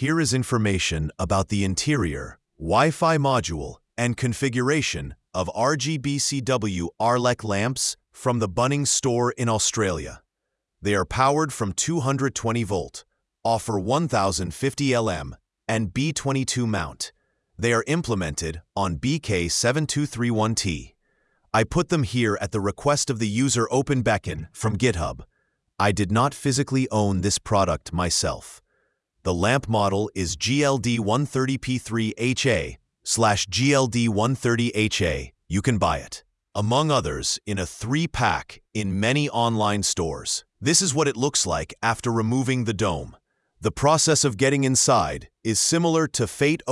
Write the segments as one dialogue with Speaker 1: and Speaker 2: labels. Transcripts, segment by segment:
Speaker 1: Here is information about the interior, Wi-Fi module, and configuration of RGBCW RLEC lamps from the Bunnings store in Australia. They are powered from 220 volt, offer 1050 LM, and B22 mount. They are implemented on BK7231T. I put them here at the request of the user OpenBeacon from GitHub. I did not physically own this product myself. The lamp model is GLD130P3HA/GLD130HA. You can buy it, among others, in a 3-pack in many online stores. This is what it looks like after removing the dome. The process of getting inside is similar to Fate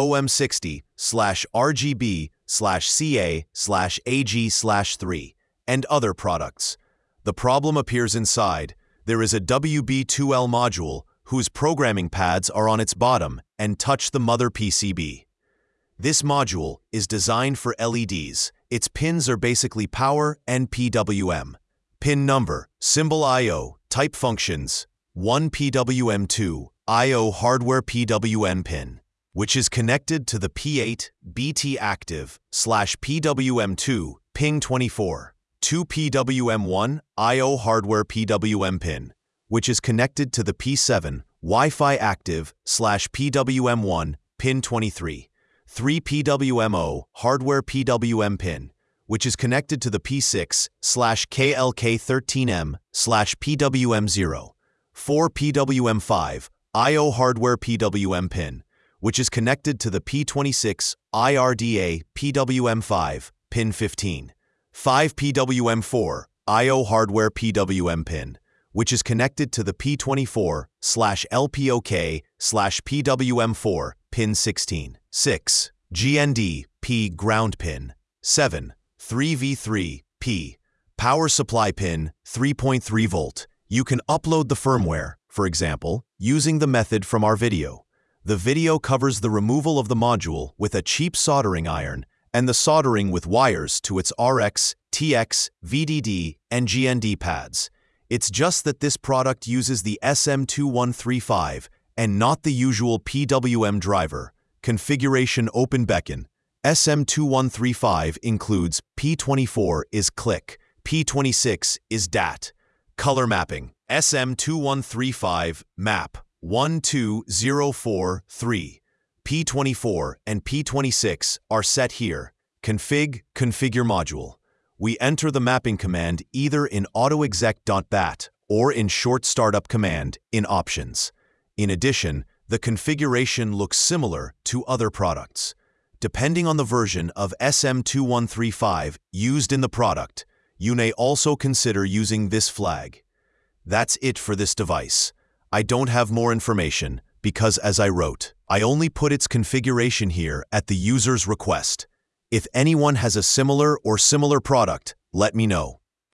Speaker 1: OM60/RGB/CA/AG/3 and other products. The problem appears inside. There is a WB2L module whose programming pads are on its bottom and touch the mother PCB. This module is designed for LEDs. Its pins are basically power and PWM. Pin number, symbol I/O, type functions, 1 PWM2, I/O hardware PWM pin, which is connected to the P8 BT active/PWM2 ping 24, 2 PWM1 I/O hardware PWM pin, which is connected to the P7 Wi-Fi active/PWM1 pin 23, 3 PWM0 hardware PWM pin, which is connected to the P6/KLK13M/PWM0, 4 PWM5 I/O hardware PWM pin, which is connected to the P26 IRDA PWM5 pin 15, 5 PWM4 I/O hardware PWM pin, which is connected to the P24/LPOK/PWM4 pin 16, 6 GND P ground pin, 7 3V3 P power supply pin 3.3 volt. You can upload the firmware, for example, using the method from our video. The video covers the removal of the module with a cheap soldering iron and the soldering with wires to its RX, TX, VDD, and GND pads. It's just that this product uses the SM2135 and not the usual PWM driver. Configuration OpenBeacon. SM2135 includes P24 is click, P26 is DAT. Color mapping. SM2135 map 12043. P24 and P26 are set here. Configure module. We enter the mapping command either in autoexec.bat or in short startup command in options. In addition, the configuration looks similar to other products. Depending on the version of SM2135 used in the product, you may also consider using this flag. That's it for this device. I don't have more information because, as I wrote, I only put its configuration here at the user's request. If anyone has a similar product, let me know.